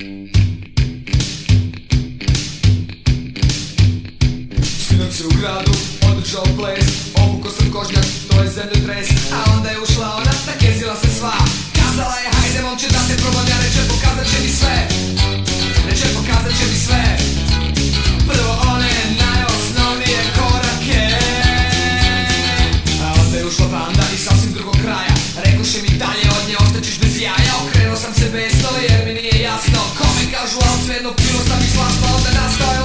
Sinoć se u gradu održao ples, obukao sam kožnjak, to je zemljotres. A onda je ušla ona, nakezila se sva. Kazala je hajde momče da te probam, ja neće pokazat će mi sve. Neće pokazat će mi sve. Prvo one najosnovnije korake, a onda je ušla banda iz sasvim drugog kraja. Rekuše mi dalje od nje ostaćeš bez jaja. Okrenuo sam se besno jer mi nije jasno kome kažu, al svejedno pilo sam i slasno. Onda nastao je